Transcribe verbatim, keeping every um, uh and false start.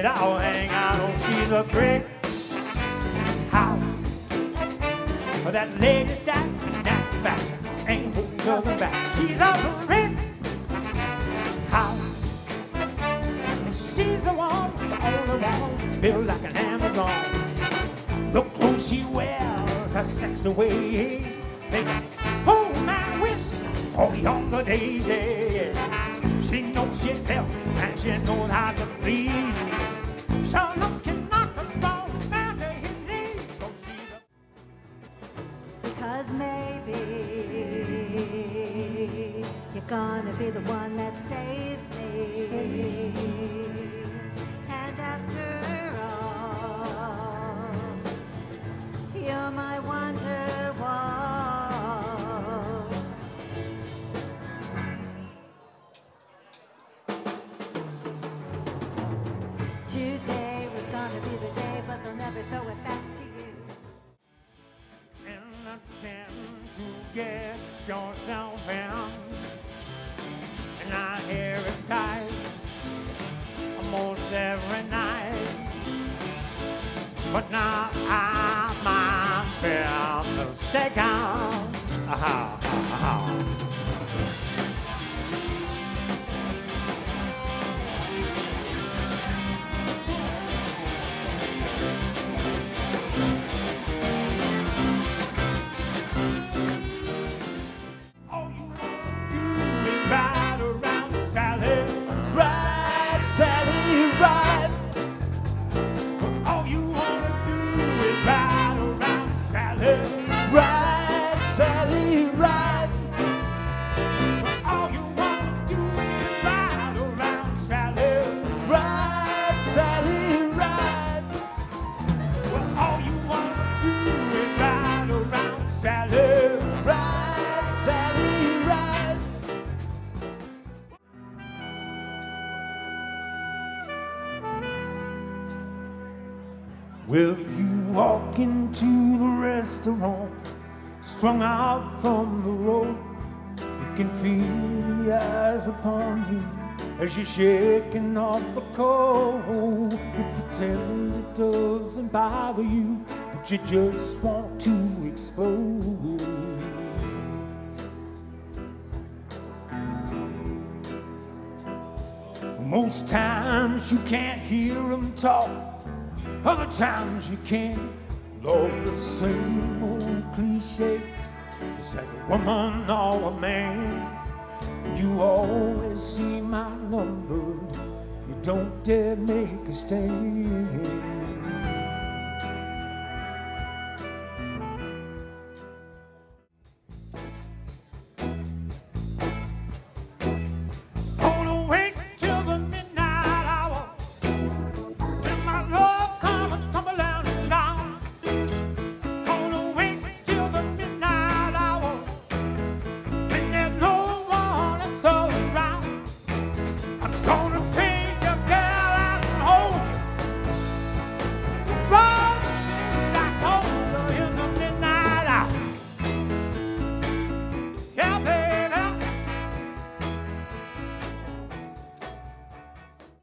it all hang out on. She's a brick house. That lady that that's back, ain't holding back. She's a brick house. She's the one, the only one, built like an Amazon. The clothes she wears, her sex away. They can hold my wish for younger days, yeah. She knows she felt and she knows how to please. So look and knock us all down to his knees. Because maybe you're gonna be the one that saves me. Saves me. And after all, you're my wonderwall. Today was gonna be the day, but they'll never throw it back to you. And attempt to get yourself in, and I hear it tight almost every night. But now I'm been mistaken. Aha, aha. Ride around Sally, ride Sally, ride. All you wanna do is ride around Sally, ride Sally, ride. All you wanna do is ride around Sally, ride Sally, ride. Well, all you wanna do is ride around Sally, ride Sally, ride. Well, you walk into the restaurant, strung out from the road. You can feel the eyes upon you as you're shaking off the cold. You pretend it doesn't bother you, but you just want to explode. Most times you can't hear them talk, other times you can. Lord, the same old cliches. Is that a woman or a man? You always see my number. You don't dare make a stand.